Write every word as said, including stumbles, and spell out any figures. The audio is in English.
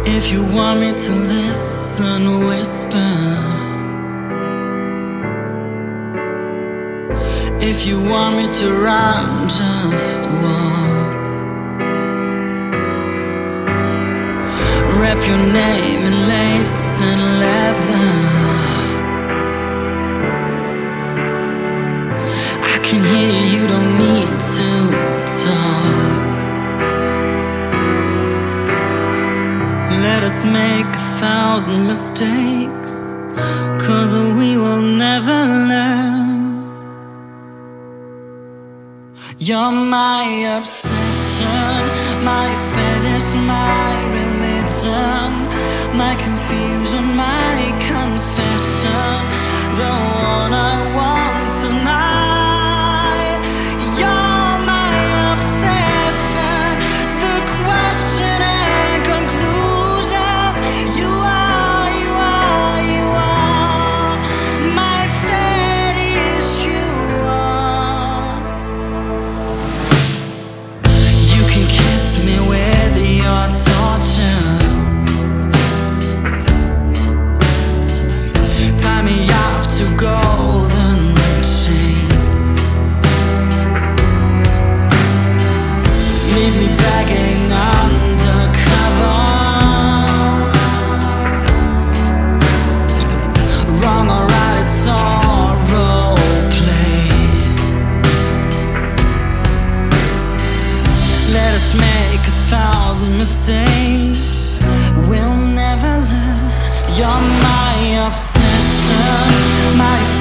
If you want me to listen, whisper. If you want me to run, just walk. Wrap your name in lace and leather. I can hear you, you don't need to talk. Let us make a thousand mistakes, 'cause we will never learn. You're my obsession, my fetish, my religion, my confusion, my confession, the one I want tonight. You're my obsession, the question and conclusion. You are, you are, you are my fetish, you are. You can kiss me with your torture, tie me up to golden chains, leave me begging undercover. Wrong or right, it's all role play. Let us make a thousand mistakes, we'll never learn. You're my obsession, my